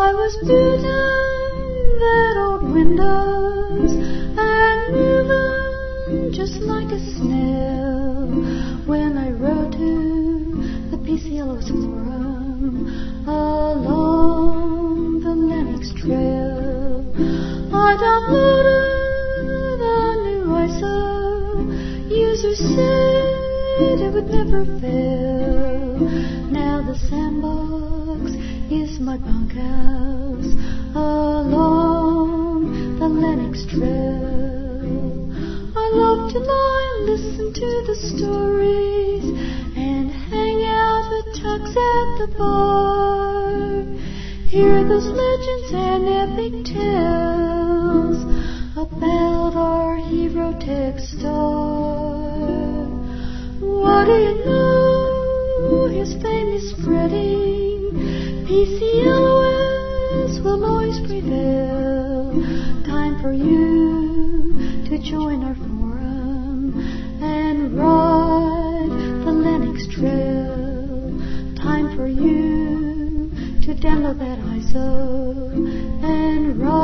I was building that old windows and moving just like a snail when I rode to the PCLO's forum along the Lenox Trail. I downloaded a new ISO. User said it would never fail. Now the sandbox is my bunkhouse along the Lenox Trail. I love to lie and listen to the stories and hang out with Tux at the bar. Hear those legends and epic tales about our hero tech star. What do you know? His fame is spreading. PCLOS will always prevail. Time for you to join our forum and ride the Lenox Trail. Time for you to download that ISO and ride